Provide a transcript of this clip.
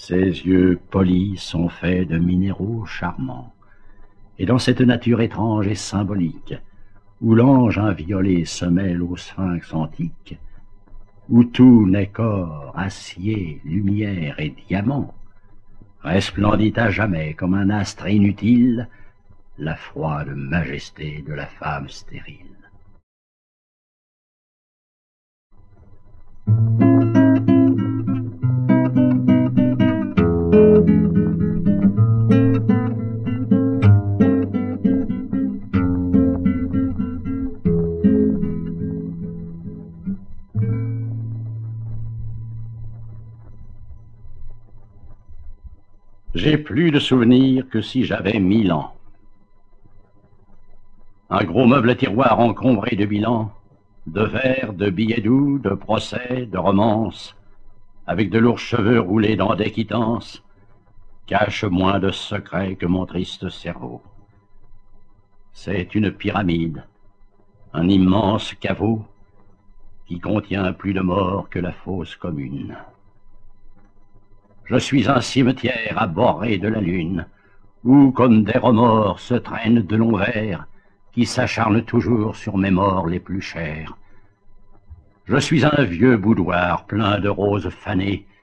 Ses yeux polis sont faits de minéraux charmants. Et dans cette nature étrange et symbolique, où l'ange inviolé se mêle au sphinx antique, où tout n'est qu'or, acier, lumière et diamant, resplendit à jamais comme un astre inutile la froide majesté de la femme stérile. J'ai plus de souvenirs que si j'avais 1000 ans. Un gros meuble à tiroir encombré de bilans, de vers, de billets doux, de procès, de romances, avec de lourds cheveux roulés dans des quittances, cache moins de secrets que mon triste cerveau. C'est une pyramide, un immense caveau, qui contient plus de morts que la fosse commune. Je suis un cimetière abhorré de la lune, où, comme des remords, se traînent de longs vers, qui s'acharnent toujours sur mes morts les plus chers. Je suis un vieux boudoir plein de roses fanées,